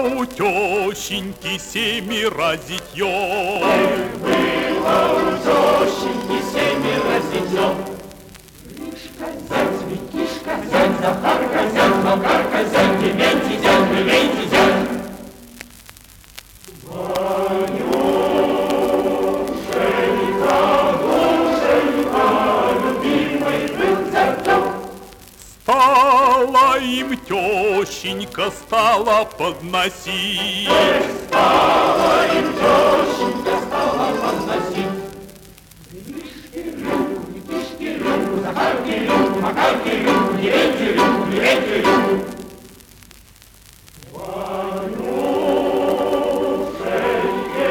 у тещеньки 7 зятьё. Было у тещеньки 7 зятьё. Гришка зять, Микишка зять, Захарка зять, Макарка зять, Дементий зять, Левентий зять. Ванюшенька, любимый был зятёк. Стала им тещенька, стала подносить. Стала им тещенька, стала подносить. Гришке рюмку, Микишке рюмку, Захарке рюмку, Макарке рюмку, Левентию рюмку, Левентию рюмку. Ванюшеньке,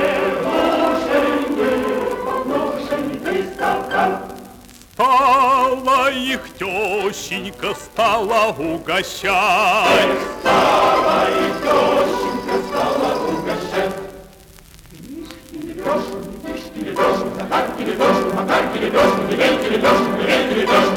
Душеньке, стакан. Стала их тещенька, стала угощать. Стала их тещенька, стала угощать. Гришке лепешку, Микишке лепешку, Захарке лепешку, Макарке лепешку, Левентию лепешку, Левентию лепешку.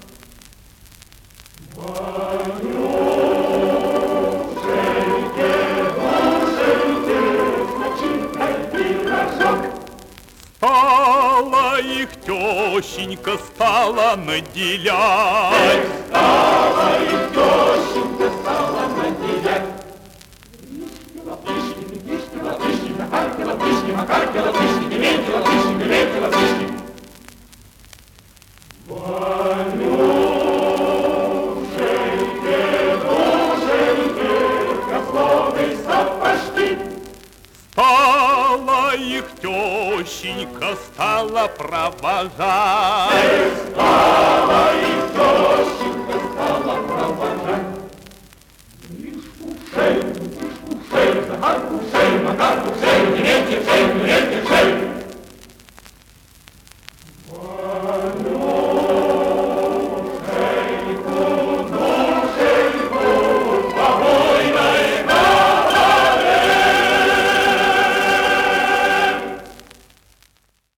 Ванюшеньке, Душеньке, с начинкой пирожок. Стала их тещенька, стала наделять. Стала их тещенька, стала наделять. Гришке латышки, Микишке латышки, Захарке латышки, Макарке латышки, Дементий латышки, Левентий латышки. Ванюшеньке, Душеньке, козловые сапожки. Стала их тещенька, стала провожать. Стала их тещенька, стала провожать. Гришку в шею, Захарку в шею, Макарку в шею, Дементия в шею, Левентия